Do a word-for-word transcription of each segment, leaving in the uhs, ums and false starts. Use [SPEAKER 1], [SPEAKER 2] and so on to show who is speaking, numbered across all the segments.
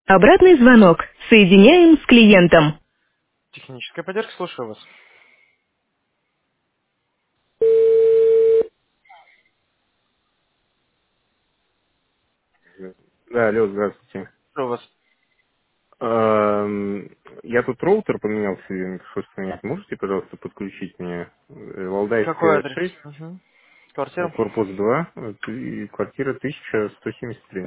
[SPEAKER 1] Обратный звонок. Соединяем с клиентом.
[SPEAKER 2] Техническая поддержка, слушаю вас.
[SPEAKER 3] Да, алло, здравствуйте.
[SPEAKER 2] Слушаю вас.
[SPEAKER 3] Эм, Я тут роутер поменял себе, собственно, нет. Можете, пожалуйста, подключить мне Э,
[SPEAKER 2] Какой
[SPEAKER 3] Валдайская
[SPEAKER 2] адрес?
[SPEAKER 3] шесть,
[SPEAKER 2] Угу.
[SPEAKER 3] э,
[SPEAKER 2] Квартира?
[SPEAKER 3] корпус два, э, и квартира тысяча сто семьдесят три.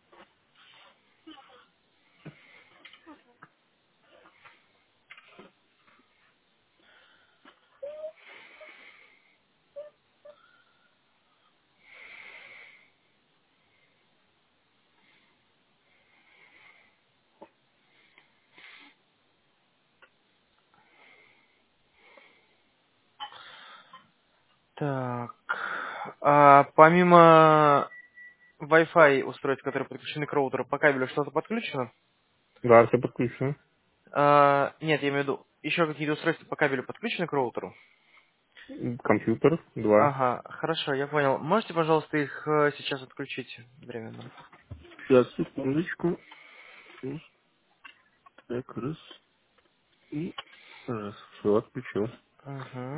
[SPEAKER 2] Так. А помимо Wi-Fi устройств, которые подключены к роутеру, по кабелю что-то подключено?
[SPEAKER 3] Да, все подключено.
[SPEAKER 2] А, нет, я имею в виду, еще какие-то устройства по кабелю подключены к роутеру?
[SPEAKER 3] Компьютер два.
[SPEAKER 2] Ага, хорошо, я понял. Можете, пожалуйста, их э, сейчас отключить временно?
[SPEAKER 3] Сейчас, секундочку. Ну, Так, раз и раз. Все, отключил.
[SPEAKER 2] Угу.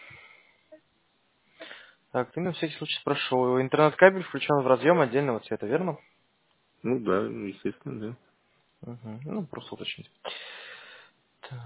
[SPEAKER 2] Так, и на всякий случай спрошу. Интернет-кабель включен в разъем отдельного цвета, верно?
[SPEAKER 3] Ну да, естественно, да.
[SPEAKER 2] Угу. Ну, просто уточнить. Так.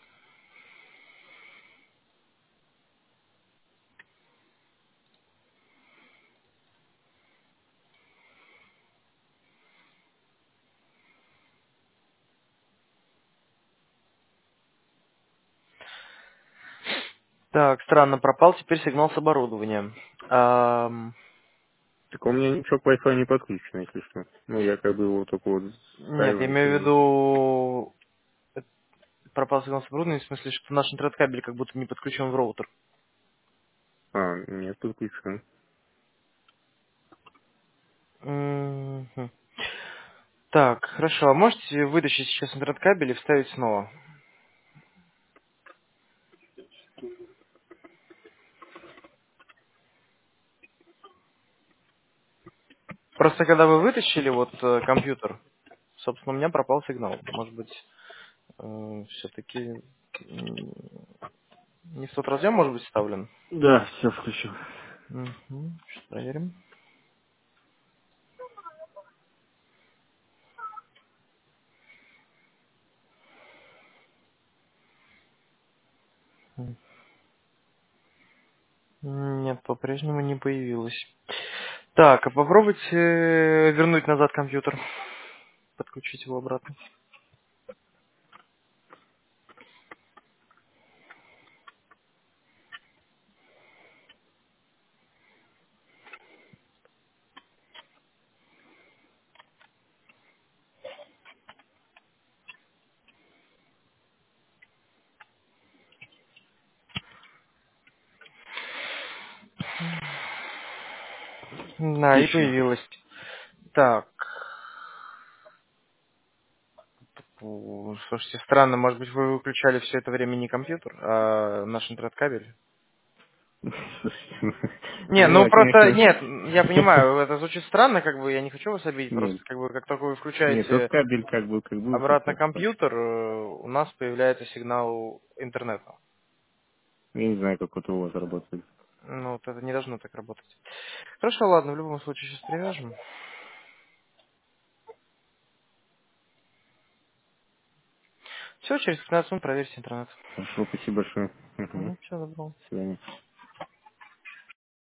[SPEAKER 2] Так, странно, пропал теперь сигнал с оборудования. Ам,
[SPEAKER 3] Так у меня ничего к Wi-Fi не подключено, если что. Ну, я как бы его только вот
[SPEAKER 2] нет, я
[SPEAKER 3] ставил
[SPEAKER 2] имею в
[SPEAKER 3] напрямую.
[SPEAKER 2] виду э, пропал сигнал с оборудования, в смысле, что наш интернет-кабель как будто не подключен в роутер.
[SPEAKER 3] А, нет, подключен.
[SPEAKER 2] Мгм. Так, хорошо, а можете вытащить сейчас интернет-кабель и вставить снова? Просто когда вы вытащили вот э, компьютер, собственно, у меня пропал сигнал. Может быть, все-таки не в тот разъем, может быть, вставлен?
[SPEAKER 3] Да, все включил.
[SPEAKER 2] Угу. Сейчас проверим. Нет, по-прежнему не появилось. Так, а попробуйте э, вернуть назад компьютер. Подключить его обратно. Да, и
[SPEAKER 3] Отлично.
[SPEAKER 2] появилось. Так. Фу, слушайте, странно, может быть, вы выключали все это время не компьютер, а наш интернет-кабель? Не,
[SPEAKER 3] Ну
[SPEAKER 2] ну
[SPEAKER 3] да,
[SPEAKER 2] просто,
[SPEAKER 3] конечно.
[SPEAKER 2] нет, я понимаю, это звучит странно, как бы, я не хочу вас обидеть, просто,
[SPEAKER 3] Нет,
[SPEAKER 2] как бы, как только вы
[SPEAKER 3] нет, тот
[SPEAKER 2] включаете
[SPEAKER 3] кабель как бы как был, так
[SPEAKER 2] обратно
[SPEAKER 3] так. так.
[SPEAKER 2] компьютер, э, у нас появляется сигнал интернета.
[SPEAKER 3] Я не знаю, как это у вас работает.
[SPEAKER 2] Ну, вот это не должно так работать. Хорошо, ладно, в любом случае сейчас привяжем. Все, через пятнадцать минут проверьте интернет.
[SPEAKER 3] Хорошо, спасибо большое. Угу.
[SPEAKER 2] Угу, все, добро.
[SPEAKER 3] До свидания.